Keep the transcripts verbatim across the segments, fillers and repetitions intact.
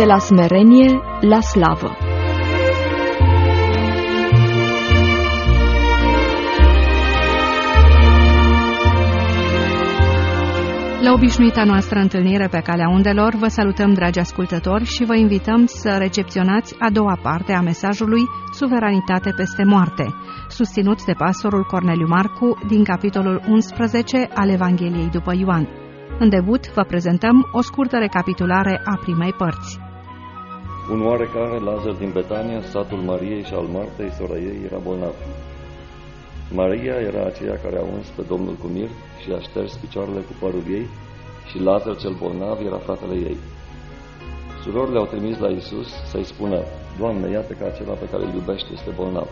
la smerenie la slavă. La obișnuita noastră întâlnire pe calea undelor, vă salutăm, dragi ascultători, și vă invităm să recepționați a doua parte a mesajului Suveranitate peste moarte, susținut de pastorul Corneliu Marcu din capitolul unsprezece al Evangheliei după Ioan. În debut vă prezentăm o scurtă recapitulare a primei părți. Un oarecare Lazar din Betania, satul Mariei și al Martei, sora ei, era bolnav. Maria era aceea care a uns pe Domnul cu mir și a șters picioarele cu părul ei, și Lazar cel bolnav era fratele ei. Surorile au trimis la Iisus să-i spună: Doamne, iată că acela pe care îl iubește este bolnav.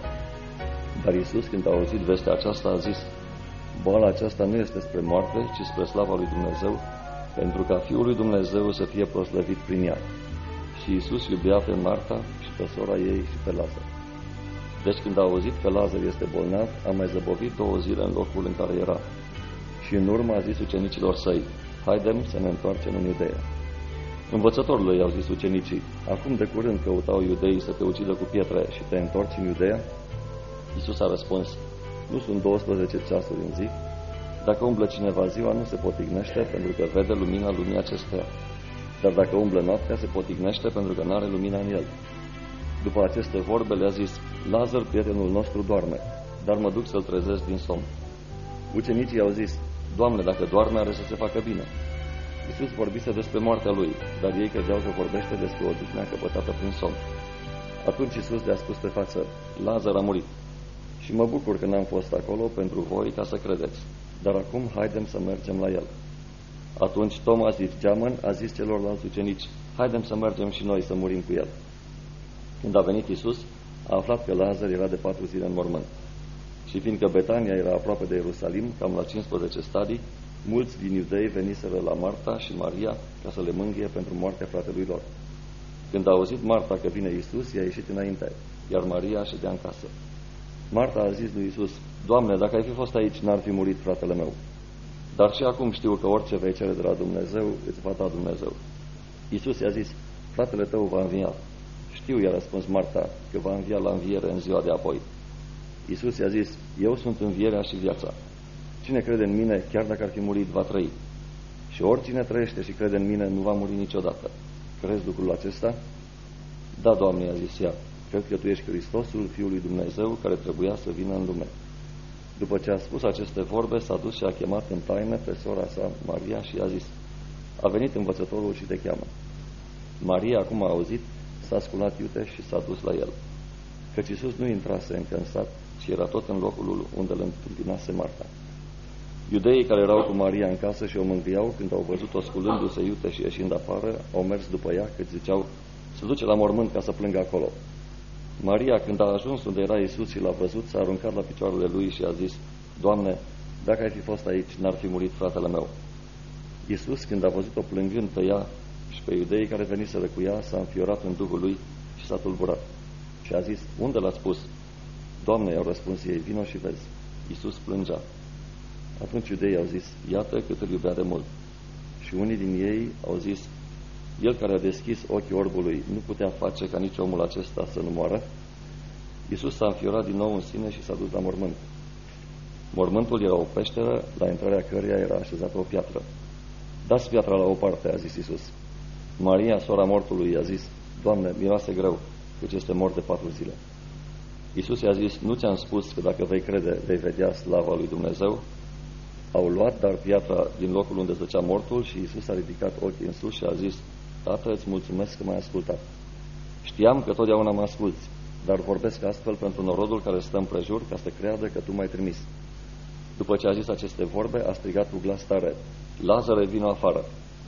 Dar Iisus, când a auzit vestea aceasta, a zis: boala aceasta nu este spre moarte, ci spre slava lui Dumnezeu, pentru ca Fiul lui Dumnezeu să fie proslăvit prin ea. Și Iisus iubea pe Marta și pe sora ei și pe Lazar. Deci când a auzit că Lazar este bolnav, a mai zăbovit două zile în locul în care era. Și în urmă a zis ucenicilor săi: haidem să ne întoarcem în Iudeea. Învățătorului i-au zis ucenicii: acum de curând căutau iudeii să te ucidă cu pietre și te întorci în Iudeea? Iisus a răspuns: nu sunt douăsprezece ceasuri în zi? Dacă umblă cineva ziua, nu se potignește, pentru că vede lumina lumii acesteia. Dar dacă umblă noaptea, se potignește, pentru că n-are lumina în el. După aceste vorbe le-a zis: Lazar, prietenul nostru, doarme, dar mă duc să-l trezesc din somn. Ucenicii i-au zis: Doamne, dacă doarme, are să se facă bine. Iisus vorbise despre moartea lui, dar ei credeau că vorbește despre o odihnă căpătată prin somn. Atunci Iisus le-a spus pe față: Lazar a murit. Și mă bucur că n-am fost acolo pentru voi ca să credeți. Dar acum haidem să mergem la el. Atunci Toma, zis geamăn, a zis celorlalți ucenici: haidem să mergem și noi să murim cu el. Când a venit Iisus, a aflat că Lazar era de patru zile în mormânt. Și fiindcă Betania era aproape de Ierusalim, cam la cincisprezece stadii, mulți din iudei veniseră la Marta și Maria ca să le mângâie pentru moartea fratelui lor. Când a auzit Marta că vine Iisus, i-a ieșit înainte, iar Maria ședea în casă. Marta a zis lui Iisus: Doamne, dacă ai fi fost aici, n-ar fi murit fratele meu. Dar și acum știu că orice vei cere de la Dumnezeu, îți va da Dumnezeu. Iisus i-a zis: fratele tău va învia. Știu, i-a răspuns Marta, că va învia la înviere în ziua de apoi. Iisus i-a zis: eu sunt învierea și viața. Cine crede în mine, chiar dacă ar fi murit, va trăi. Și oricine trăiește și crede în mine, nu va muri niciodată. Crezi lucrul acesta? Da, Doamne, i-a zis ea. Cred că Tu ești Hristosul, Fiul lui Dumnezeu, care trebuia să vină în lume. După ce a spus aceste vorbe, s-a dus și a chemat în taină pe sora sa, Maria, și i-a zis: a venit învățătorul și te cheamă. Maria, acum a auzit, s-a sculat iute și s-a dus la el. Căci Iisus nu intrase încă în sat, ci era tot în locul unde îl întâmpinase Marta. Iudeii care erau cu Maria în casă și o mângâiau, când au văzut-o sculându-se iute și ieșind afară, au mers după ea, cât ziceau: se duce la mormânt ca să plângă acolo. Maria, când a ajuns unde era Iisus și l-a văzut, s-a aruncat la picioarele lui și a zis: Doamne, dacă ai fi fost aici, n-ar fi murit fratele meu. Iisus, când a văzut-o plângând pe ea și pe iudeii care veniseră cu ea, s-a înfiorat în duhul lui și s-a tulburat. Și a zis: unde l-ați pus? Doamne, i-au răspuns ei: vino și vezi. Iisus plângea. Atunci iudeii au zis: iată cât îl iubea de mult. Și unii din ei au zis: el care a deschis ochii orbului nu putea face ca nici omul acesta să nu moară? Iisus s-a înfiorat din nou în sine și s-a dus la mormânt. Mormântul era o peșteră, la intrarea căreia era așezată o piatră. Dați piatra la o parte, a zis Iisus. Maria, sora mortului, i-a zis: Doamne, miroase greu, căci este mort de patru zile. Iisus i-a zis: nu ți-am spus că dacă vei crede, vei vedea slava lui Dumnezeu? Au luat dar piatra din locul unde zăcea mortul și Iisus a ridicat ochii în sus și a zis: Tată, îți mulțumesc că m-ai ascultat. Știam că totdeauna mă asculți, dar vorbesc astfel pentru norodul care stă împrejur, ca să creadă că Tu m-ai trimis. După ce a zis aceste vorbe, a strigat cu glas tare: Lazare, vino afară!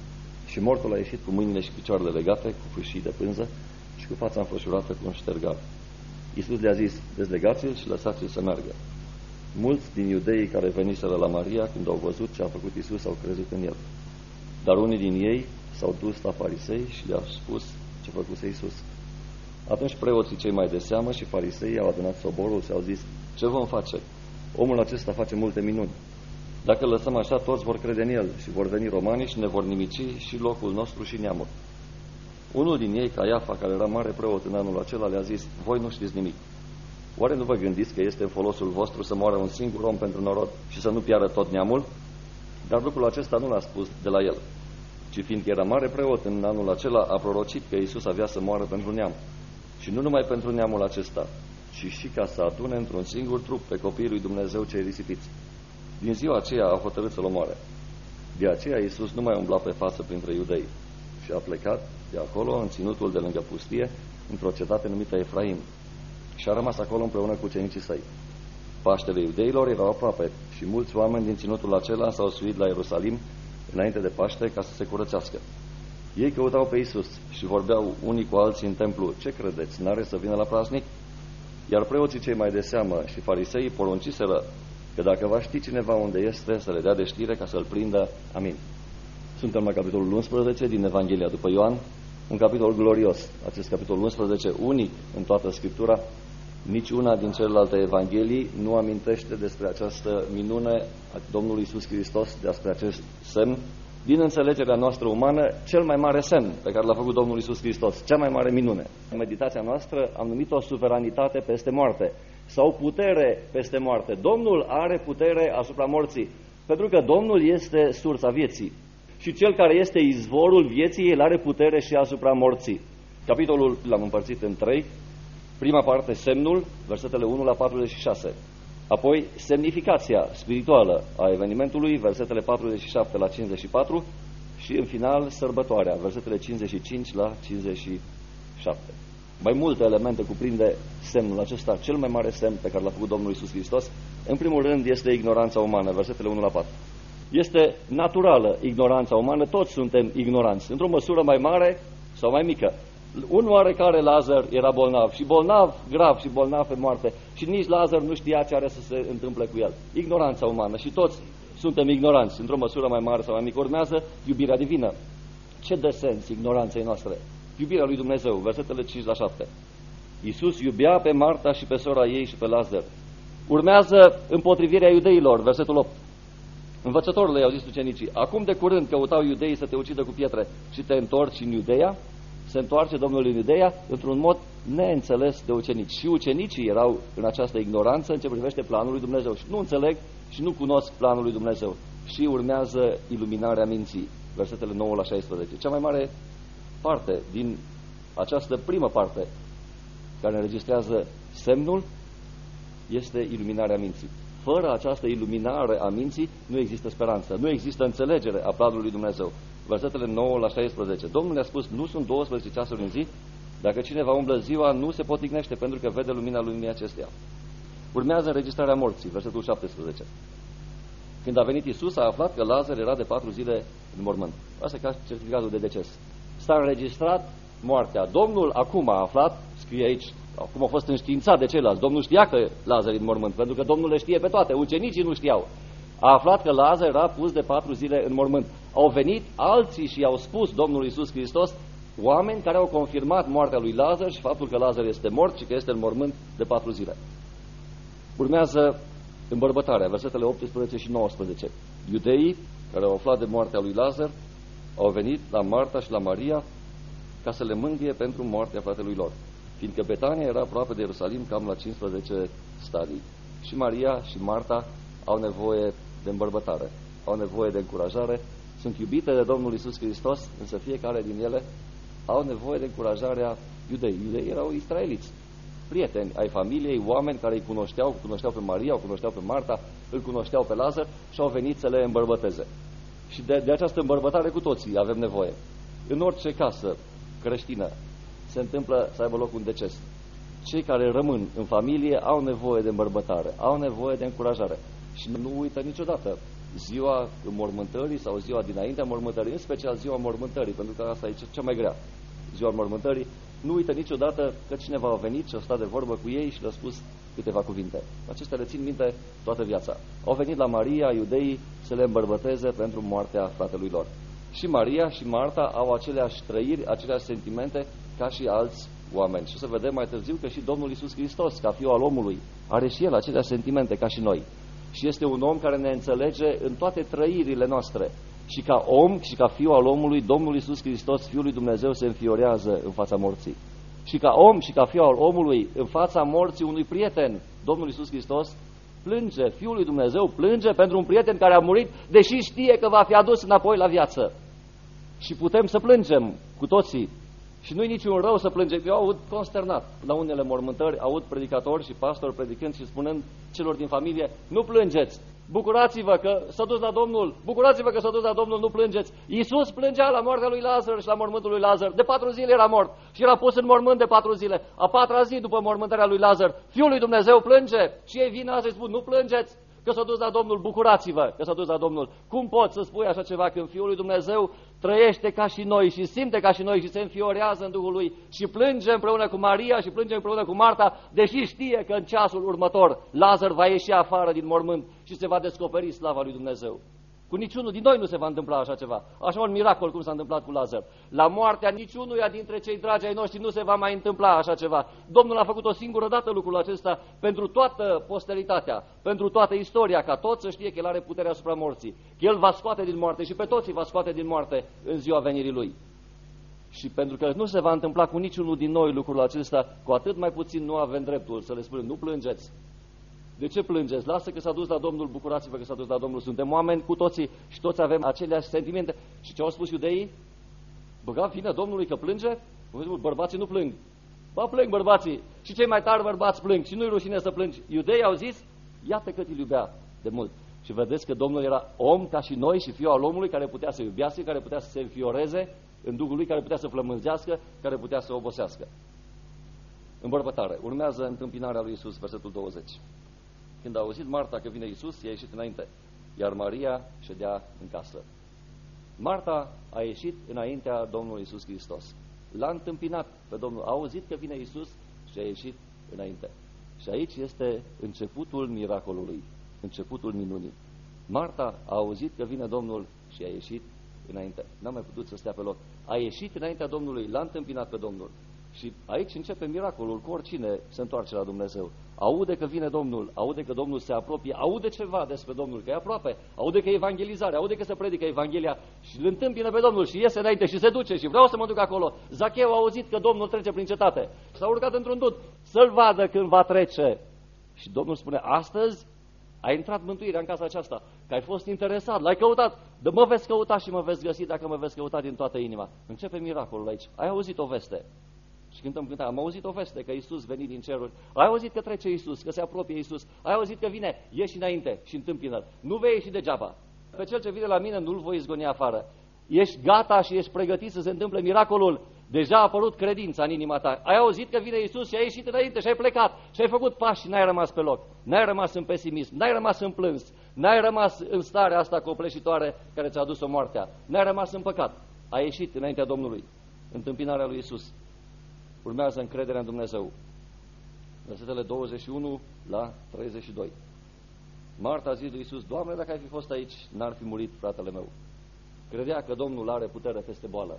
Și mortul a ieșit cu mâinile și picioarele legate, cu fâșii de pânză și cu fața înfășurată cu un ștergar. Iisus le-a zis: dezlegați-l și lăsați-l să meargă. Mulți din iudeii care veniseră la Maria, când au văzut ce a făcut Iisus, au crezut în el. Dar unii din ei s-au dus la farisei și le-au spus ce făcuse Iisus. Atunci preoții cei mai de seamă și fariseii au adunat soborul și au zis: ce vom face? Omul acesta face multe minuni. Dacă îl lăsăm așa, toți vor crede în el și vor veni romanii și ne vor nimici și locul nostru și neamul. Unul din ei, Caiafa, care era mare preot în anul acela, le-a zis: voi nu știți nimic. Oare nu vă gândiți că este în folosul vostru să moară un singur om pentru norod și să nu piară tot neamul? Dar lucrul acesta nu l-a spus de la el, ci fiindcă era mare preot în anul acela, a prorocit că Iisus avea să moară pentru neam. Și nu numai pentru neamul acesta, ci și ca să adune într-un singur trup pe copiii lui Dumnezeu cei risipiți. Din ziua aceea a hotărât să-l omoare. De aceea Iisus nu mai umbla pe față printre iudei și a plecat de acolo în ținutul de lângă pustie, într-o cetate numită Efraim, și a rămas acolo împreună cu ucenicii săi. Paștele iudeilor erau aproape și mulți oameni din ținutul acela s-au suit la Ierusalim înainte de Paște ca să se curățească. Ei căutau pe Iisus și vorbeau unii cu alții în templu: ce credeți, n-are să vină la praznic? Iar preoții cei mai de seamă și fariseii porunciseră că dacă va ști cineva unde este, să le dea de știre ca să-l prindă. Amin. Suntem la capitolul unsprezece din Evanghelia după Ioan, un capitol glorios. Acest capitol unsprezece, unic în toată Scriptura, nici una din celelalte evanghelii nu amintește despre această minune a Domnului Iisus Hristos, despre acest semn. Din înțelegerea noastră umană, cel mai mare semn pe care l-a făcut Domnul Iisus Hristos, cea mai mare minune. În meditația noastră am numit-o suveranitate peste moarte sau putere peste moarte. Domnul are putere asupra morții, pentru că Domnul este sursa vieții. Și cel care este izvorul vieții, el are putere și asupra morții. Capitolul l-am împărțit în trei. Prima parte, semnul, versetele unu la patruzeci și șase. Apoi, semnificația spirituală a evenimentului, versetele patruzeci și șapte la cincizeci și patru. Și, în final, sărbătoarea, versetele cincizeci și cinci la cincizeci și șapte. Mai multe elemente cuprinde semnul acesta, cel mai mare semn pe care l-a făcut Domnul Iisus Hristos. În primul rând, este ignoranța umană, versetele unu la patru. Este naturală ignoranța umană, toți suntem ignoranți, într-o măsură mai mare sau mai mică. Un oarecare Lazar era bolnav și bolnav grav și bolnav pe moarte și nici Lazar nu știa ce are să se întâmple cu el. Ignoranța umană și toți suntem ignoranți, într-o măsură mai mare sau mai mică. Urmează iubirea divină. Ce dă sens ignoranței noastre? Iubirea lui Dumnezeu, versetele cinci la șapte. Iisus iubea pe Marta și pe sora ei și pe Lazar. Urmează împotrivirea iudeilor, versetul opt. Învățătorule, i-au zis ucenicii: acum de curând căutau iudeii să te ucidă cu pietre și te întorci în Iudeia? Se întoarce Domnul în Iudeia într-un mod neînțeles de ucenici. Și ucenicii erau în această ignoranță în ce privește planul lui Dumnezeu și nu înțeleg și nu cunosc planul lui Dumnezeu. Și urmează iluminarea minții, versetele nouă la șaisprezece. Cea mai mare parte din această primă parte care înregistrează semnul este iluminarea minții. Fără această iluminare a minții nu există speranță, nu există înțelegere a planului lui Dumnezeu. Versetele nouă la șaisprezece. Domnul ne-a spus: nu sunt douăsprezece ceasuri în zi? Dacă cineva umblă ziua, nu se potignește, pentru că vede lumina lumii acesteia. Urmează înregistrarea morții, versetul șaptesprezece. Când a venit Iisus, a aflat că Lazar era de patru zile în mormânt. Asta e ca certificatul de deces. S-a înregistrat moartea. Domnul acum a aflat, scrie aici, acum a fost înștiințat de ceilalți. Domnul știa că Lazar e în mormânt, pentru că Domnul le știe pe toate. Ucenicii nu știau. A aflat că Lazar era pus de patru zile în mormânt. Au venit alții și i-au spus Domnului Iisus Hristos, oameni care au confirmat moartea lui Lazar și faptul că Lazar este mort și că este în mormânt de patru zile. Urmează îmbărbătarea, versetele optsprezece și nouăsprezece. Iudeii care au aflat de moartea lui Lazar au venit la Marta și la Maria ca să le mângâie pentru moartea fratelui lor, fiindcă Betania era aproape de Ierusalim, cam la cincisprezece stadii. Și Maria și Marta au nevoie de îmbărbătare, au nevoie de încurajare, sunt iubite de Domnul Iisus Hristos, însă fiecare din ele au nevoie de încurajarea iudei. Iudei erau israeliți, prieteni ai familiei, oameni care îi cunoșteau, cunoșteau pe Maria, o cunoșteau pe Marta, îl cunoșteau pe Lazar și au venit să le îmbărbăteze. Și de, de această îmbărbătare cu toții avem nevoie. În orice casă creștină se întâmplă să aibă loc un deces. Cei care rămân în familie au nevoie de îmbărbătare, au nevoie de încurajare. Și nu uită niciodată ziua înmormântării sau ziua dinaintea înmormântării, în special ziua înmormântării, pentru că asta e cea mai grea. Ziua înmormântării, nu uită niciodată că cineva a venit și a stat de vorbă cu ei și le-a spus câteva cuvinte. Acestea le țin minte toată viața. Au venit la Maria, iudeii, să le îmbărbăteze pentru moartea fratelui lor. Și Maria și Marta au aceleași trăiri, aceleași sentimente ca și alți oameni. Și o să vedem mai târziu că și Domnul Iisus Hristos, ca Fiul al omului, are și El aceleași sentimente ca și noi. Și este un om care ne înțelege în toate trăirile noastre. Și ca om și ca fiu al omului, Domnul Iisus Hristos, Fiul lui Dumnezeu, se înfiorează în fața morții. Și ca om și ca fiu al omului, în fața morții unui prieten, Domnul Iisus Hristos plânge, Fiul lui Dumnezeu plânge pentru un prieten care a murit, deși știe că va fi adus înapoi la viață. Și putem să plângem cu toții. Și nu-i niciun rău să plângem. Eu aud consternat la unele mormântări, aud predicatori și pastori predicând și spunând celor din familie, nu plângeți, bucurați-vă că s-a dus la Domnul, bucurați-vă că s-a dus la Domnul, nu plângeți. Iisus plângea la moartea lui Lazar și la mormântul lui Lazar. De patru zile era mort și era pus în mormânt de patru zile. A patra zi după mormântarea lui Lazar, Fiul lui Dumnezeu plânge și ei vin azi și spun, nu plângeți că s-a dus la Domnul, bucurați-vă că s-a dus la Domnul. Cum poți să spui așa ceva când Fiul lui Dumnezeu trăiește ca și noi și simte ca și noi și se înfiorează în Duhul lui și plânge împreună cu Maria și plânge împreună cu Marta, deși știe că în ceasul următor Lazar va ieși afară din mormânt și se va descoperi slava lui Dumnezeu. Cu niciunul din noi nu se va întâmpla așa ceva. Așa un miracol cum s-a întâmplat cu Lazar. La moartea niciunuia dintre cei dragi ai noștri nu se va mai întâmpla așa ceva. Domnul a făcut o singură dată lucrul acesta pentru toată posteritatea, pentru toată istoria, ca toți să știe că El are puterea asupra morții. Că El va scoate din moarte și pe toți îi va scoate din moarte în ziua venirii Lui. Și pentru că nu se va întâmpla cu niciunul din noi lucrul acesta, cu atât mai puțin nu avem dreptul să le spunem, nu plângeți. De ce plângeți? Lasă că s-a dus la Domnul, bucurați-vă că s-a dus la Domnul. Suntem oameni cu toții și toți avem aceleași sentimente. Și ce au spus iudeii? Băga vină Domnului că plânge? Bărbații nu plâng. Ba, plâng bărbații. Și cei mai tari bărbați plâng. Și nu-i rușine să plângi. Iudeii au zis, iată cât îl iubea de mult. Și vedeți că Domnul era om ca și noi și fiul al omului care putea să iubească, care putea să se înfioreze în Duhul lui, care putea să flămânzească, care putea să obosească. Îmbărbătare. Urmează întâmpinarea lui Iisus, versetul douăzeci. Când a auzit Marta că vine Iisus, i-a ieșit înainte, iar Maria ședea în casă. Marta a ieșit înaintea Domnului Iisus Hristos. L-a întâmpinat pe Domnul, a auzit că vine Iisus și a ieșit înainte. Și aici este începutul miracolului, începutul minunii. Marta a auzit că vine Domnul și a ieșit înainte. N-a mai putut să stea pe loc. A ieșit înaintea Domnului, l-a întâmpinat pe Domnul. Și aici începe miracolul cu oricine se întoarce la Dumnezeu. Aude că vine Domnul, aude că Domnul se apropie, aude ceva despre Domnul, că e aproape, aude că e evangelizare, aude că se predică Evanghelia și îl întâmpină pe Domnul și iese înainte și se duce și vreau să mă duc acolo. Zacheu a auzit că Domnul trece prin cetate, s-a urcat într-un dud să-l vadă când va trece. Și Domnul spune, astăzi a intrat mântuirea în casa aceasta, că ai fost interesat, l-ai căutat, de mă veți căuta și mă veți găsi dacă mă veți căuta din toată inima. Începe miracolul aici, ai auzit o veste. Și cântăm cântarea, am auzit o veste că Iisus veni din ceruri, ai auzit că trece Iisus, că se apropie Iisus, ai auzit că vine, ieși înainte și întâmpină-l. Nu vei ieși degeaba. Pe cel ce vine la mine nu-l voi izgoni afară. Ești gata și ești pregătit să se întâmple miracolul. Deja a apărut credința în inima ta. Ai auzit că vine Iisus și ai ieșit înainte și ai plecat și ai făcut pași și n-ai rămas pe loc. N-ai rămas în pesimism, n-ai rămas în plâns, n-ai rămas în starea asta copleșitoare care ți-a adus-o moartea. N-ai rămas în păcat. Ai ieșit înaintea Domnului. Întâmpinarea lui Iisus. Urmează încrederea în Dumnezeu. Versetele douăzeci și unu la treizeci și doi. Marta a zis lui Iisus, Doamne, dacă ai fi fost aici, n-ar fi murit fratele meu. Credea că Domnul are putere peste boală.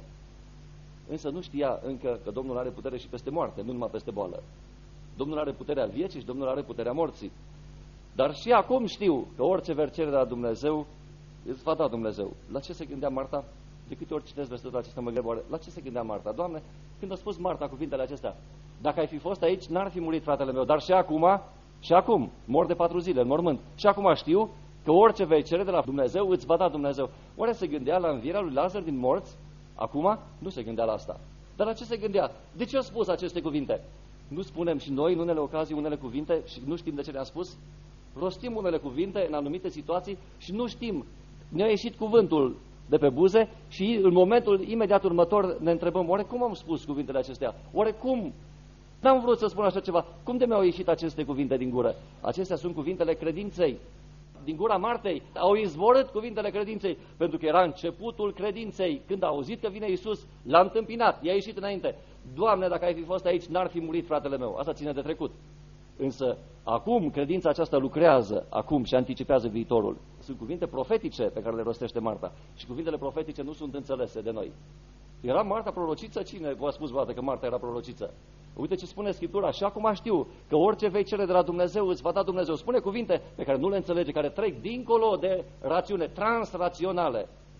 Însă nu știa încă că Domnul are putere și peste moarte, nu numai peste boală. Domnul are puterea vieții și Domnul are puterea morții. Dar și acum știu că orice vei cere de la Dumnezeu, îți va da Dumnezeu. La ce se gândea Marta? De câte ori citesc versetul acesta mă gândesc, la ce se gândea Marta? Doamne, când a spus Marta cuvintele acestea, dacă ai fi fost aici, n-ar fi murit fratele meu, dar și acum, și acum, mor de patru zile în mormânt, și acum știu că orice vei cere de la Dumnezeu, îți va da Dumnezeu. Oare se gândea la învierea lui Lazar din morți? Acum? Nu se gândea la asta. Dar la ce se gândea? De ce a spus aceste cuvinte? Nu spunem și noi în unele ocazii unele cuvinte și nu știm de ce le-am spus? Rostim unele cuvinte în anumite situații și nu știm. Ne-a ieșit cuvântul de pe buze și în momentul imediat următor ne întrebăm, oare cum am spus cuvintele acestea? Oare cum? N-am vrut să spun așa ceva. Cum de mi-au ieșit aceste cuvinte din gură? Acestea sunt cuvintele credinței. Din gura Martei au izvorât cuvintele credinței, pentru că era începutul credinței. Când a auzit că vine Iisus, l-a întâmpinat, i-a ieșit înainte. Doamne, dacă ai fi fost aici, n-ar fi murit fratele meu. Asta ține de trecut. Însă, acum, credința aceasta lucrează, acum, și anticipează viitorul. Sunt cuvinte profetice pe care le rostește Marta. Și cuvintele profetice nu sunt înțelese de noi. Era Marta prorociță? Cine v-a spus vreodată că Marta era prorociță? Uite ce spune Scriptura. Și acum știu că orice vei cere de la Dumnezeu, îți va da Dumnezeu. Spune cuvinte pe care nu le înțelege, care trec dincolo de rațiune, transraționale.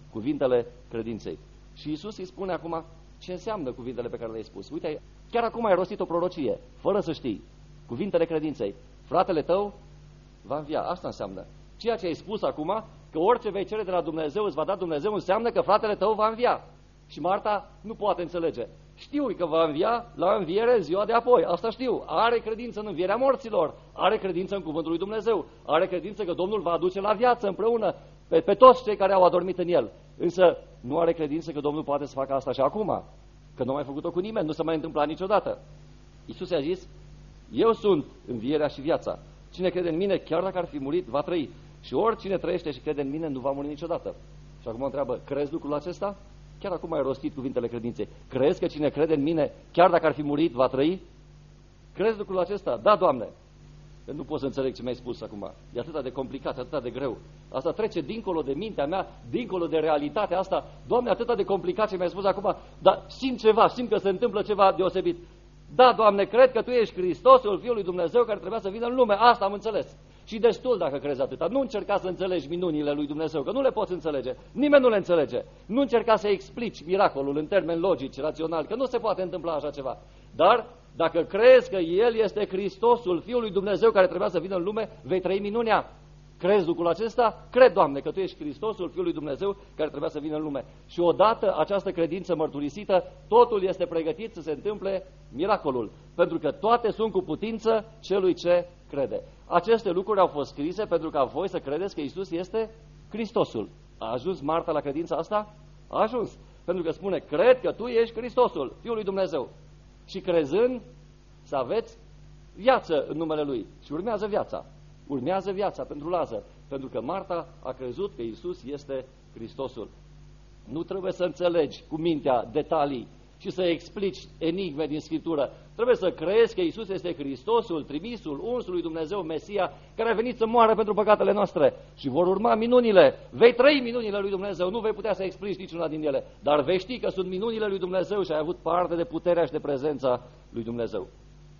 cuvintele credinței. Și Iisus îi spune acum ce înseamnă cuvintele pe care le-ai spus. Uite, chiar acum ai rostit o prorocie, fără să știi. Cuvintele credinței. Fratele tău va învia. Asta înseamnă. Ceea ce ai spus acum, că orice vei cere de la Dumnezeu îți va da Dumnezeu, înseamnă că fratele tău va învia. Și Marta nu poate înțelege. Știu că va învia la înviere în ziua de apoi. Asta știu. Are credință în învierea morților. Are credință în cuvântul lui Dumnezeu. Are credință că Domnul va aduce la viață împreună pe, pe toți cei care au adormit în el. Însă nu are credință că Domnul poate să facă asta și acum. Că nu a mai făcut-o cu nimeni. Nu s-a mai întâmplat niciodată. Iisus i-a zis: eu sunt învierea și viața. Cine crede în mine, chiar dacă ar fi murit, va trăi. Și oricine trăiește și crede în mine, nu va muri niciodată. Și acum întreabă: crezi lucrul acesta? Chiar acum ai rostit cuvintele credinței. Crezi că cine crede în mine, chiar dacă ar fi murit, va trăi? Crezi lucrul acesta? Da, Doamne. Că nu pot să înțeleg ce mi-ai spus acum. E atât de complicat, atât de greu. Asta trece dincolo de mintea mea, dincolo de realitatea asta. Doamne, atât de complicat ce mi-ai spus acum, dar simt ceva, simt că se întâmplă ceva deosebit. Da, Doamne, cred că Tu ești Hristosul, Fiul lui Dumnezeu, care trebuia să vină în lume. Asta am înțeles. Și destul dacă crezi atâta. Nu încerca să înțelegi minunile lui Dumnezeu, că nu le poți înțelege. Nimeni nu le înțelege. Nu încerca să explici miracolul în termeni logici, raționali, că nu se poate întâmpla așa ceva. Dar dacă crezi că El este Hristosul, Fiul lui Dumnezeu, care trebuia să vină în lume, vei trăi minunea. Crezi lucrul acesta? Cred, Doamne, că Tu ești Hristosul, Fiul lui Dumnezeu, care trebuia să vină în lume. Și odată această credință mărturisită, totul este pregătit să se întâmple miracolul. Pentru că toate sunt cu putință celui ce crede. Aceste lucruri au fost scrise pentru ca voi să credeți că Iisus este Hristosul. A ajuns Marta la credința asta? A ajuns. Pentru că spune: cred că Tu ești Hristosul, Fiul lui Dumnezeu. Și crezând să aveți viață în numele Lui. Și urmează viața. Urmează viața pentru Lazar. Pentru că Marta a crezut că Iisus este Hristosul. Nu trebuie să înțelegi cu mintea detalii și să explici enigme din Scriptură. Trebuie să crezi că Iisus este Hristosul, trimisul, unsul lui Dumnezeu, Mesia, care a venit să moară pentru păcatele noastre. Și vor urma minunile. Vei trăi minunile lui Dumnezeu. Nu vei putea să explici niciuna din ele. Dar vei ști că sunt minunile lui Dumnezeu și ai avut parte de puterea și de prezența lui Dumnezeu.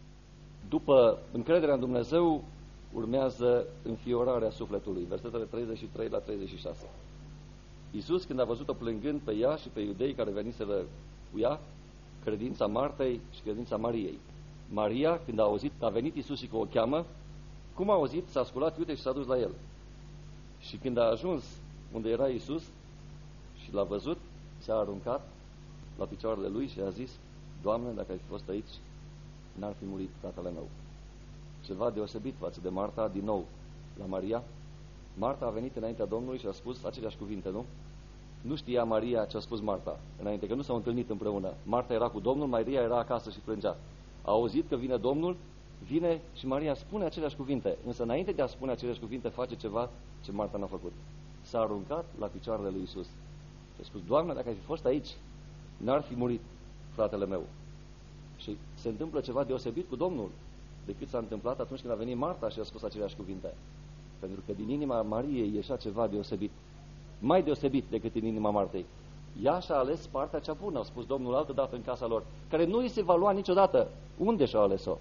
După încrederea în Dumnezeu, urmează înfiorarea sufletului. Versetele treizeci și trei la treizeci și șase. Iisus, când a văzut-o plângând pe ea și pe iudei care veniseră cu ea, credința Martei și credința Mariei. Maria, când a auzit că a venit Iisus și că o cheamă, cum a auzit, s-a sculat, iute, și s-a dus la el. Și când a ajuns unde era Iisus și l-a văzut, s-a aruncat la picioarele lui și a zis: Doamne, dacă ai fi fost aici, n-ar fi murit fratele meu. Ceva deosebit față de Marta, din nou, la Maria. Marta a venit înaintea Domnului și a spus aceleași cuvinte, nu? Nu știa Maria ce a spus Marta înainte, că nu s-au întâlnit împreună. Marta era cu Domnul, Maria era acasă și plângea. A auzit că vine Domnul, vine și Maria spune aceleași cuvinte, însă înainte de a spune aceleași cuvinte face ceva ce Marta n-a făcut. S-a aruncat la picioarele lui Iisus și a spus: Doamne, dacă ai fi fost aici, n-ar fi murit fratele meu. Și se întâmplă ceva deosebit cu Domnul decât s-a întâmplat atunci când a venit Marta și a spus aceleași cuvinte. Pentru că din inima Mariei ieșea ceva deosebit, mai deosebit decât din inima Martei. Ea și-a ales partea cea bună, a spus Domnul altădată în casa lor, care nu îi se va lua niciodată. Unde și-a ales-o?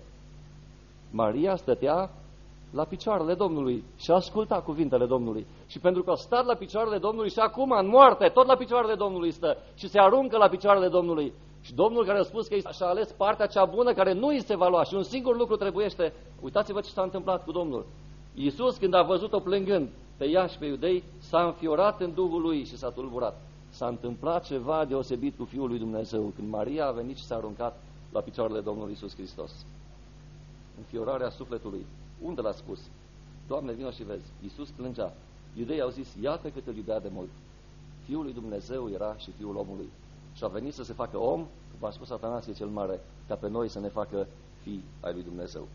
Maria stătea la picioarele Domnului și asculta cuvintele Domnului. Și pentru că a stat la picioarele Domnului și acum în moarte, tot la picioarele Domnului stă și se aruncă la picioarele Domnului. Și Domnul care a spus că și-a ales partea cea bună care nu îi se va lua și un singur lucru trebuiește. Uitați-vă ce s-a întâmplat cu Domnul. Iisus, când a văzut-o plângând pe ea și pe iudei, s-a înfiorat în Duhul lui și s-a tulburat. S-a întâmplat ceva deosebit cu Fiul lui Dumnezeu, când Maria a venit și s-a aruncat la picioarele Domnului Iisus Hristos. Înfiorarea sufletului. Unde l-a spus? Doamne, vino și vezi. Iisus plângea. Iudeii au zis: iată cât îl iubea de mult. Fiul lui Dumnezeu era și Fiul omului. Și a venit să se facă om, v-a spus Atanasie cel Mare, ca pe noi să ne facă fii ai lui Dumnezeu.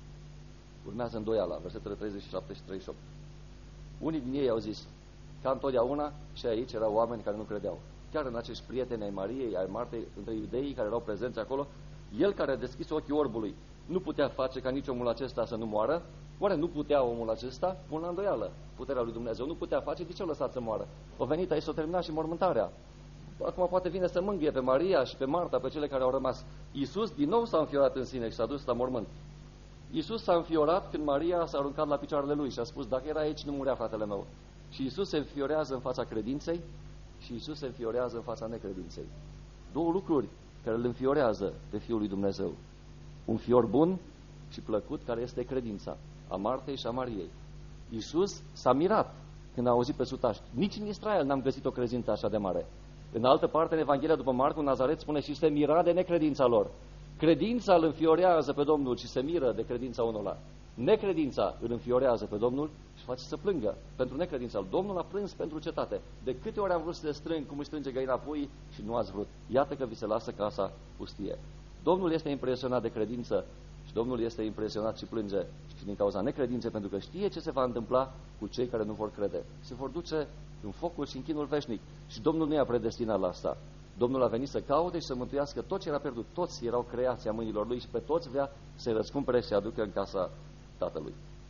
Urmează îndoiala, versetele treizeci și șapte și treizeci și opt. Unii din ei au zis, ca întotdeauna, și aici erau oameni care nu credeau. Chiar în acești prieteni ai Mariei, ai Martei, între iudeii care erau prezenți acolo, el care a deschis ochii orbului nu putea face ca nici omul acesta să nu moară. Oare nu putea omul acesta? Pun la îndoială puterea lui Dumnezeu. Nu putea face, de ce o lăsat să moară? O venit aici, s-o terminat și mormântarea. Acum poate vine să mângâie pe Maria și pe Marta, pe cele care au rămas. Iisus din nou s-a înfiorat în sine și s-a dus la mormânt. Iisus s-a înfiorat când Maria s-a aruncat la picioarele lui și a spus, dacă era aici, nu murea fratele meu. Și Iisus se înfiorează în fața credinței și Iisus se înfiorează în fața necredinței. Două lucruri care îl înfiorează pe Fiul lui Dumnezeu. Un fior bun și plăcut, care este credința a Martei și a Mariei. Iisus s-a mirat când a auzit pe sutași. Nici în Israel n-am găsit o credință așa de mare. În altă parte, în Evanghelia după Marcu, Nazaret spune și se mira de necredința lor. Credința îl înfiorează pe Domnul și se miră de credința unora. Necredința îl înfiorează pe Domnul și face să plângă pentru necredința. Domnul a plâns pentru cetate. De câte ori am vrut să le strâng, cum își strânge găina puii și nu ați vrut. Iată că vi se lasă casa pustie. Domnul este impresionat de credință și Domnul este impresionat și plânge și din cauza necredinței, pentru că știe ce se va întâmpla cu cei care nu vor crede. Se vor duce în focul și în chinul veșnic. Și Domnul nu i-a predestinat la asta. Domnul a venit să caute și să mântuiască tot ce era pierdut. Toți erau creația mâinilor Lui și pe toți vrea să-i răscumpere și să aducă în casa Tatălui.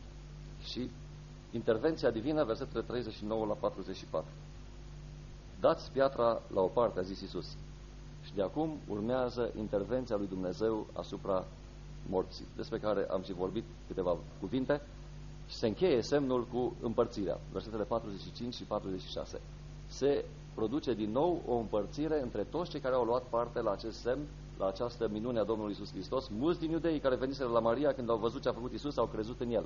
Și intervenția divină, versetele treizeci și nouă la patruzeci și patru. Dați piatra la o parte, a zis Iisus. Și de acum urmează intervenția lui Dumnezeu asupra morții, despre care am și vorbit câteva cuvinte, și se încheie semnul cu împărțirea, versetele patruzeci și cinci și patruzeci și șase. Se produce din nou o împărțire între toți cei care au luat parte la acest semn, la această minune a Domnului Iisus Hristos. Mulți din iudeii care veniseră la Maria, când au văzut ce a făcut Iisus, au crezut în El.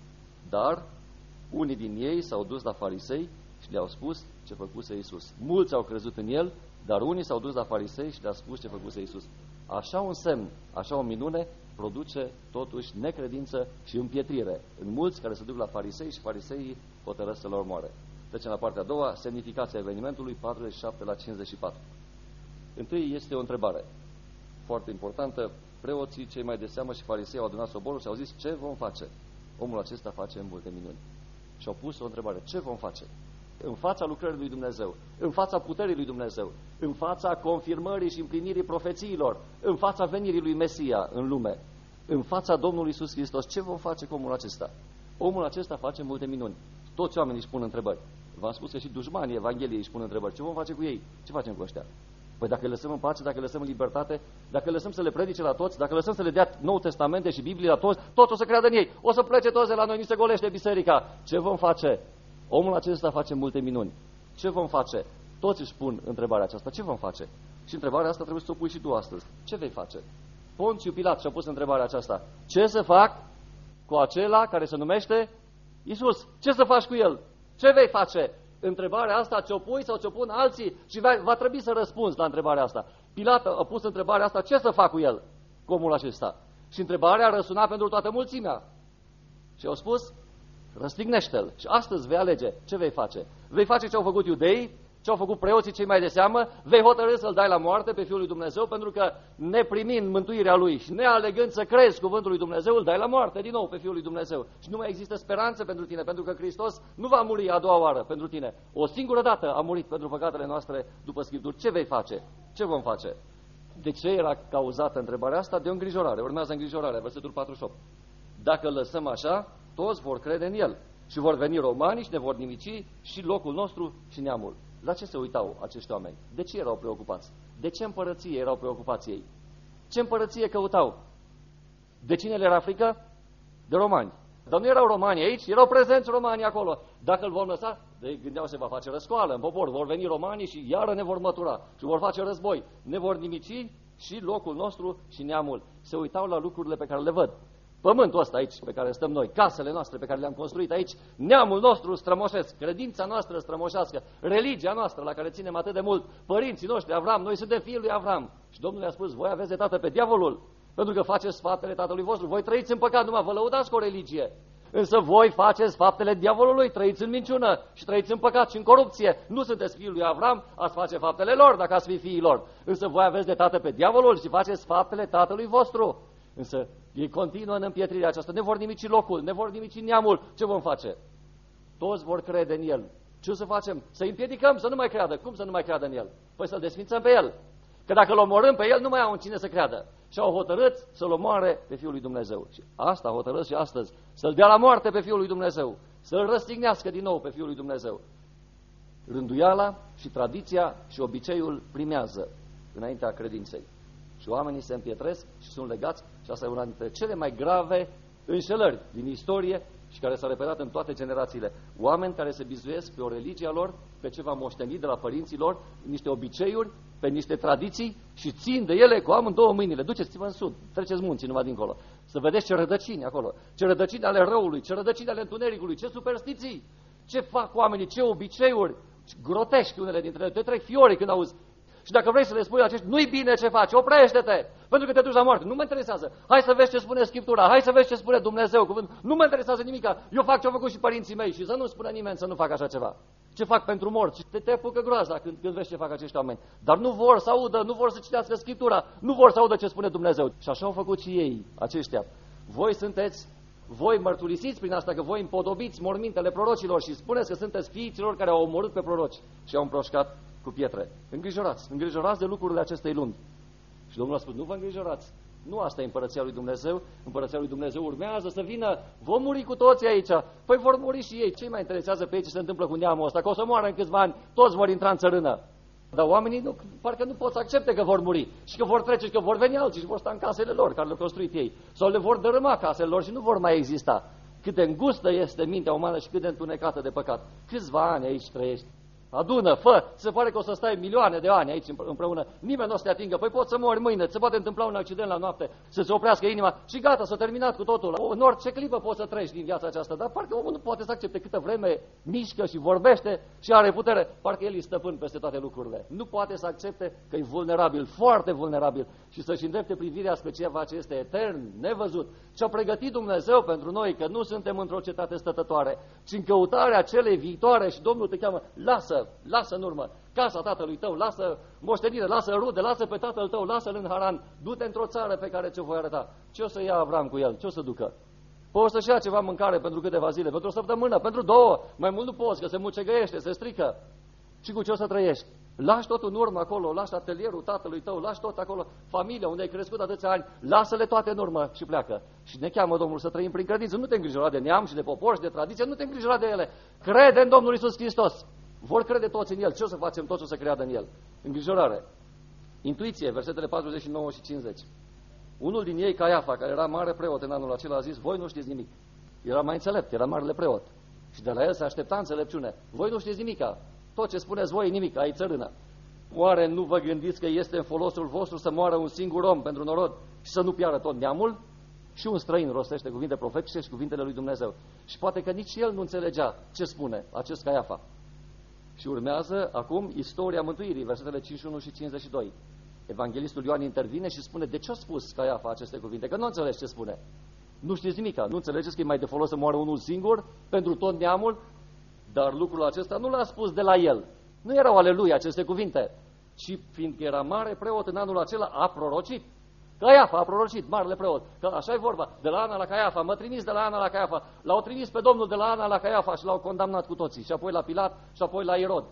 Dar unii din ei s-au dus la farisei și le-au spus ce făcuse Iisus. Mulți au crezut în El, dar unii s-au dus la farisei și le-au spus ce făcuse Iisus. Așa un semn, așa o minune, produce totuși necredință și împietrire în mulți care se duc la farisei și fariseii hotărăsc să-l omoare. Trecem la partea a doua, semnificația evenimentului, patruzeci și șapte la cincizeci și patru. Întâi este o întrebare foarte importantă. Preoții, cei mai de seamă și farisei au adunat soborul și au zis: ce vom face? Omul acesta face multe minuni. Și au pus o întrebare: ce vom face? În fața lucrării lui Dumnezeu, în fața puterii lui Dumnezeu, în fața confirmării și împlinirii profețiilor, în fața venirii lui Mesia în lume, în fața Domnului Iisus Hristos, ce vom face cu omul acesta? Omul acesta face multe minuni. Toți oamenii își pun întrebări. V-am spus că și dușmanii Evangheliei își pun întrebări. Ce vom face cu ei? Ce facem cu ăștia? Păi dacă le lăsăm în pace, dacă le lăsăm în libertate, dacă le lăsăm să le predice la toți, dacă le lăsăm să le dea Nou Testamente și Biblie la toți, toți o să creadă în ei. O să plece toți de la noi, ni se golește biserica. Ce vom face? Omul acesta face multe minuni. Ce vom face? Toți își pun întrebarea aceasta. Ce vom face? Și întrebarea asta trebuie să o pui și tu astăzi. Ce vei face? Ponțiu Pilat și-a pus întrebarea aceasta. Ce să fac cu acela care se numește Iisus? Ce să faci cu el? Ce vei face? Întrebarea asta ți-o pui sau ți-o pun alții și va, va trebui să răspunzi la întrebarea asta. Pilat a pus întrebarea asta: ce să fac cu el, cu omul acesta? Și întrebarea a răsunat pentru toată mulțimea. Și au spus: răstignește-l. Și astăzi vei alege ce vei face. Vei face ce au făcut iudeii, ce au făcut preoții cei mai de seamă, vei hotărî să-l dai la moarte pe Fiul lui Dumnezeu, pentru că neprimind mântuirea lui și nealegând să crezi cuvântul lui Dumnezeu, îl dai la moarte din nou pe Fiul lui Dumnezeu. Și nu mai există speranță pentru tine, pentru că Hristos nu va muri a doua oară pentru tine. O singură dată a murit pentru păcatele noastre după Scripturi. Ce vei face? Ce vom face? De ce era cauzată întrebarea asta? De o îngrijorare. Urmează îngrijorarea, versetul patruzeci și opt. Dacă lăsăm așa, toți vor crede în El și vor veni romanii și ne vor nimici și locul nostru și neamul. La ce se uitau acești oameni? De ce erau preocupați? De ce împărăție erau preocupați ei? Ce împărăție căutau? De cine le era frică? De romani. Dar nu erau romani aici, erau prezenți romani acolo. Dacă îl vom lăsa, de gândeau se va face răscoală în popor, vor veni romanii și iară ne vor mătura și vor face război. Ne vor nimici și locul nostru și neamul. Se uitau la lucrurile pe care le văd. Pământul ăsta aici pe care stăm noi, casele noastre pe care le-am construit aici, neamul nostru strămoșesc, credința noastră strămoșească, religia noastră la care ținem atât de mult, părinții noștri, Avram, noi suntem fiii lui Avram. Și Domnul le-a spus: voi aveți de tată pe diavolul, pentru că faceți faptele tatălui vostru. Voi trăiți în păcat, numai vă lăudați cu o religie. Însă voi faceți faptele diavolului, trăiți în minciună și trăiți în păcat și în corupție. Nu sunteți fiul lui Avram, ați face faptele lor dacă ați fi fiii lor. Însă voi aveți de tată pe diavolul și faceți faptele tatălui vostru. Însă ei continuă în împietrirea aceasta. Ne vor nimici locul, ne vor nimici neamul. Ce vom face? Toți vor crede în El. Ce să facem? Să îi împiedicăm să nu mai creadă. Cum să nu mai creadă în El? Păi să-L desfințăm pe El. Că dacă îl omorâm pe El, nu mai au în cine să creadă. Și au hotărât să-L omoare pe Fiul lui Dumnezeu. Și asta hotărât și astăzi. Să-L dea la moarte pe Fiul lui Dumnezeu. Să-L răstignească din nou pe Fiul lui Dumnezeu. Rânduiala și tradiția și obiceiul primează înaintea credinței. Și oamenii se împietresc și sunt legați, și asta e una dintre cele mai grave înșelări din istorie și care s-a repetat în toate generațiile. Oameni care se bizuiesc pe o religie a lor, pe ceva moștenit de la părinții lor, niște obiceiuri, pe niște tradiții și țin de ele cu amândouă mâinile. Duceți-vă în sud, treceți munții numai dincolo, să vedeți ce rădăcini acolo, ce rădăcini ale răului, ce rădăcini ale întunericului, ce superstiții, ce fac oamenii, ce obiceiuri grotești unele dintre ele. Te trec fiorii când auzi. Și dacă vrei să le spui acești, nu-i bine ce faci, oprește-te, pentru că te duci la moarte. Nu mă interesează. Hai să vezi ce spune Scriptura, hai să vezi ce spune Dumnezeu, cuvânt. Nu mă interesează nimica. Eu fac ce au făcut și părinții mei și să nu spună nimeni să nu fac așa ceva. Ce fac pentru morți? Te, te apucă groaza când, când vezi ce fac acești oameni. Dar nu vor să audă, nu vor să citească Scriptura, nu vor să audă ce spune Dumnezeu. Și așa au făcut și ei, aceștia. Voi sunteți, voi mărturisiți prin asta că voi împodobiți mormintele prorocilor și spuneți că sunteți fiii celor care au omorât pe proroci și au împroșcat cu pietre. Îngrijorați, îngrijorați de lucrurile acestei lumi. Și Domnul a spus, nu vă îngrijorați. Nu asta e împărăția lui Dumnezeu. Împărăția lui Dumnezeu urmează să vină. Vom muri cu toții aici. Păi vor muri și ei. Ce mai interesează pe ei ce se întâmplă cu neamul ăsta? Că o să moară în câțiva ani, toți vor intra în țărână. Dar oamenii nu, parcă nu pot să accepte că vor muri și că vor trece și că vor veni alții și vor sta în casele lor, care le-au construit ei. Sau le vor dărâma casele lor și nu vor mai exista. Cât de îngustă este mintea umană și cât de întunecată de păcat. Câțiva ani aici trăiești. Adună, fă, se pare că o să stai milioane de ani aici împreună, nimeni nu o să te atingă, păi poți să mori mâine, se poate întâmpla un accident la noapte, să se oprească inima și gata, s-a terminat cu totul. În orice clipă poți să treci din viața aceasta, dar parcă omul nu poate să accepte câtă vreme mișcă și vorbește și are putere, parcă el e stăpân peste toate lucrurile. Nu poate să accepte că e vulnerabil, foarte vulnerabil și să-și îndrepte privirea spre ceva ce este etern, nevăzut, ce-a pregătit Dumnezeu pentru noi, că nu suntem într-o cetate stătătoare, ci în căutarea celei viitoare și Domnul te cheamă, lasă, lasă în urmă casa tatălui tău, lasă moștenire, lasă rude, lasă pe tatăl tău, lasă-l în Haran, du-te într-o țară pe care ți-o voi arăta. Ce o să ia Avram cu el? Ce o să ducă? Poți să-și ia ceva mâncare pentru câteva zile, pentru o săptămână, pentru două, mai mult nu poți, că se mucegăiește, se strică. Și cu ce o să trăiești? Lași tot în urmă acolo, lași atelierul tatălui tău, lași tot acolo, familia unde ai crescut atâția ani, lasă-le toate în urmă și pleacă. Și ne cheamă Domnul să trăim prin credință. Nu te îngrijora de neam și de popor și de tradiție, nu te îngrijora de ele. Crede în Domnul Iisus Hristos. Vor crede toți în El. Ce o să facem? Toți o să creadă în El. Îngrijorare. Intuiție, versetele patruzeci și nouă și cincizeci. Unul din ei, Caiafa, care era mare preot în anul acela, a zis, voi nu știți nimic. Era mai înțelept, era marele preot. Și de la el se aștepta înțelepciune. Voi nu știți nimica. Tot ce spuneți voi e nimic, ai țărână. Oare nu vă gândiți că este în folosul vostru să moară un singur om pentru norod și să nu piară tot neamul? Și un străin rostește cuvinte profetice și cuvintele lui Dumnezeu. Și poate că nici el nu înțelegea ce spune acest Caiafa. Și urmează acum istoria mântuirii, versetele cincizeci și unu și cincizeci și doi. Evanghelistul Ioan intervine și spune, de ce a spus Caiafa aceste cuvinte? Că nu înțelegi ce spune. Nu știți nimica, nu înțelegeți că e mai de folos să moară unul singur pentru tot neamul? Dar lucrul acesta nu l-a spus de la el. Nu erau ale lui aceste cuvinte, ci fiindcă era mare preot în anul acela, a prorocit. Caiafa a prorocit, marele preot, că așa e vorba, de la Ana la Caiafa, mă trimis de la Ana la Caiafa, l-au trimis pe Domnul de la Ana la Caiafa și l-au condamnat cu toții, și apoi la Pilat și apoi la Irod.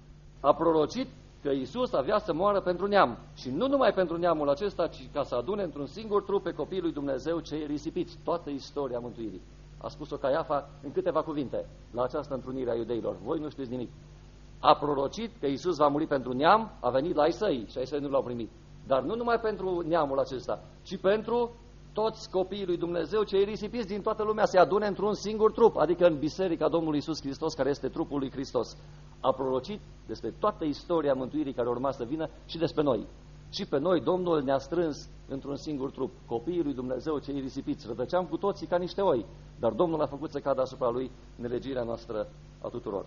A prorocit că Iisus avea să moară pentru neam, și nu numai pentru neamul acesta, ci ca să adune într-un singur trup pe copiii lui Dumnezeu cei risipiți, toată istoria mântuirii. A spus-o Caiafa în câteva cuvinte la această întrunire a iudeilor. Voi nu știți nimic. A prorocit că Iisus va muri pentru neam, a venit la ai săi și ai săi nu l-au primit. Dar nu numai pentru neamul acesta, ci pentru toți copiii lui Dumnezeu, cei risipiți din toată lumea, se adune într-un singur trup, adică în biserica Domnului Iisus Hristos, care este trupul lui Hristos. A prorocit despre toată istoria mântuirii care urma să vină și despre noi. Și pe noi Domnul ne-a strâns într-un singur trup, copiii lui Dumnezeu, cei risipiți. Rădăceam cu toții ca niște oi, dar Domnul a făcut să cadă asupra lui nelegirea noastră a tuturor.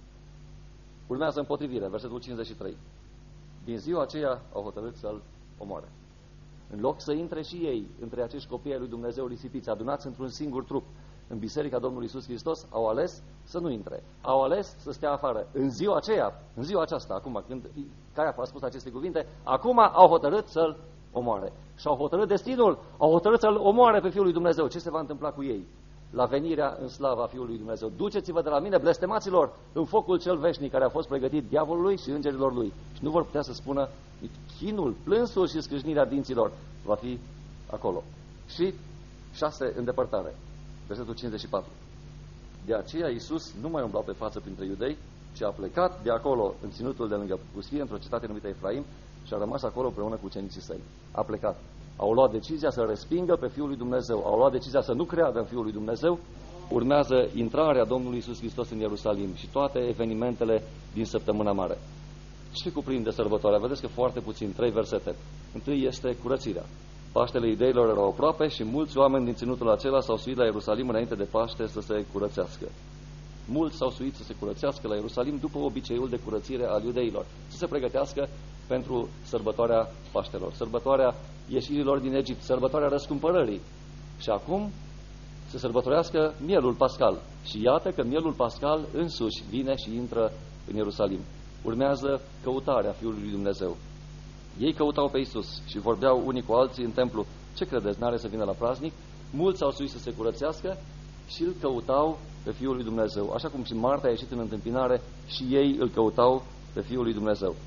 Urmează împotrivire, versetul cincizeci și trei. Din ziua aceea au hotărât să-l omoare. În loc să intre și ei între acești copii ai lui Dumnezeu risipiți, adunați într-un singur trup în biserica Domnului Iisus Hristos, au ales să nu intre. Au ales să stea afară. În ziua aceea, în ziua aceasta, acum, când Caiafa a spus aceste cuvinte, acum au hotărât să-l omoare. Și au hotărât destinul, au hotărât să-l omoare pe Fiul lui Dumnezeu. Ce se va întâmpla cu ei? La venirea în slava Fiului lui Dumnezeu. Duceți-vă de la mine, blestemaților, în focul cel veșnic care a fost pregătit diavolului și îngerilor lui. Și nu vor putea să spună, chinul, plânsul și scrâșnirea dinților va fi acolo. Și șase, îndepărtare. Versetul cincizeci și patru. De aceea Iisus nu mai umbla pe față printre iudei, ci a plecat de acolo în ținutul de lângă pustie, într-o cetate numită Efraim, și a rămas acolo împreună cu ucenicii săi. A plecat. Au luat decizia să respingă pe Fiul lui Dumnezeu. Au luat decizia să nu creadă în Fiul lui Dumnezeu urmează intrarea Domnului Iisus Hristos în Ierusalim și toate evenimentele din săptămâna mare. Ce cuprinde sărbătoarea? Vedeți că foarte puțin, trei versete. Întâi este curățirea. Paștele Iudeilor erau aproape și mulți oameni din ținutul acela s-au suit la Ierusalim înainte de Paște să se curățească. Mulți s-au suit să se curățească la Ierusalim după obiceiul de curățire al iudeilor, să se pregătească pentru sărbătoarea Paștelor, sărbătoarea ieșirilor din Egipt, sărbătoarea răscumpărării. Și acum se sărbătorească mielul pascal. Și iată că mielul pascal însuși vine și intră în Ierusalim. Urmează căutarea Fiului lui Dumnezeu. Ei căutau pe Iisus și vorbeau unii cu alții în templu: ce credeți, n-are să vină la praznic? Mulți au suit să se curățească și îl căutau pe Fiul lui Dumnezeu. Așa cum și Marta a ieșit în întâmpinare, și ei îl căutau pe Fiul lui Dumnezeu.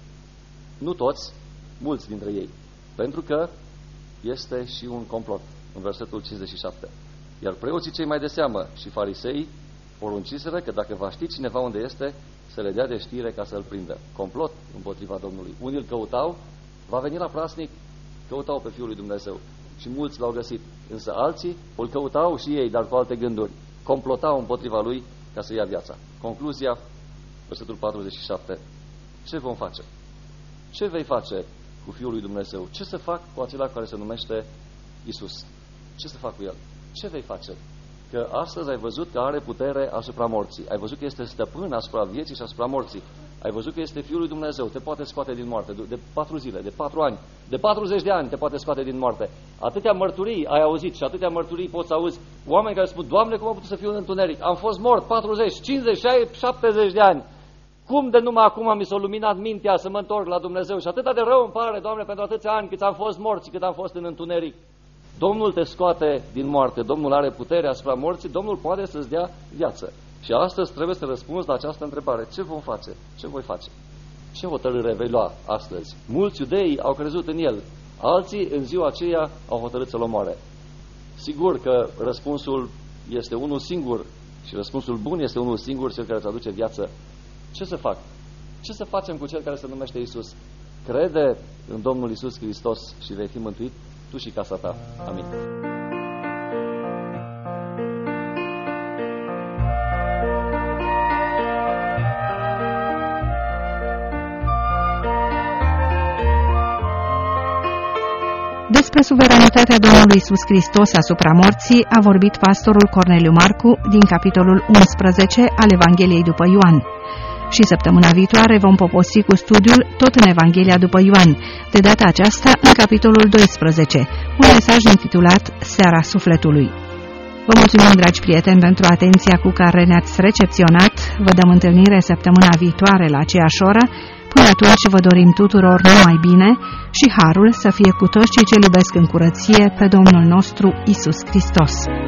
Nu toți, mulți dintre ei. Pentru că este și un complot. În versetul cincizeci și șapte. Iar preoții cei mai de seamă și farisei porunciseră că dacă va ști cineva unde este, să le dea de știre ca să-l prindă. Complot împotriva Domnului. Unii îl căutau, va veni la praznic, căutau pe Fiul lui Dumnezeu. Și mulți l-au găsit. Însă alții îl căutau și ei, dar cu alte gânduri. Complotau împotriva lui ca să ia viața. Concluzia, versetul patruzeci și șapte. Ce vom face? Ce vei face cu Fiul lui Dumnezeu? Ce să fac cu acela care se numește Iisus? Ce să fac cu el? Ce vei face? Că astăzi ai văzut că are putere asupra morții. Ai văzut că este stăpân asupra vieții și asupra morții. Ai văzut că este Fiul lui Dumnezeu. Te poate scoate din moarte. De patru zile, de patru ani, de patruzeci de ani te poate scoate din moarte. Atâtea mărturii ai auzit și atâtea mărturii poți auzi. Oameni care spun: Doamne, cum am putut să fiu în întuneric? Am fost mort patruzeci, cincizeci, șaptezeci de ani. Cum de numai acum mi s-a luminat mintea să mă întorc la Dumnezeu? Și atâta de rău îmi pare, Doamne, pentru atâția ani cât am fost mort și cât am fost în întuneric. Domnul te scoate din moarte, Domnul are putere asupra morții, Domnul poate să-ți dea viață. Și astăzi trebuie să răspunzi la această întrebare: ce vom face? Ce voi face? Ce hotărâre vei lua astăzi? Mulți iudei au crezut în el, alții în ziua aceea au hotărât să-l omoare. Sigur că răspunsul este unul singur și răspunsul bun este unul singur, cel care îți aduce viață. Ce să fac? Ce să facem cu cel care se numește Iisus? Crede în Domnul Iisus Hristos și vei fi mântuit, tu și casa ta. Amin. Despre suveranitatea Domnului Iisus Hristos asupra morții a vorbit pastorul Corneliu Marcu din capitolul unsprezece al Evangheliei după Ioan. Și săptămâna viitoare vom poposi cu studiul tot în Evanghelia după Ioan, de data aceasta în capitolul doisprezece, un mesaj intitulat Seara Sufletului. Vă mulțumim, dragi prieteni, pentru atenția cu care ne-ați recepționat. Vă dăm întâlnire săptămâna viitoare la aceeași oră. Până atunci vă dorim tuturor numai bine și harul să fie cu toți cei ce iubesc în curăție pe Domnul nostru Iisus Hristos.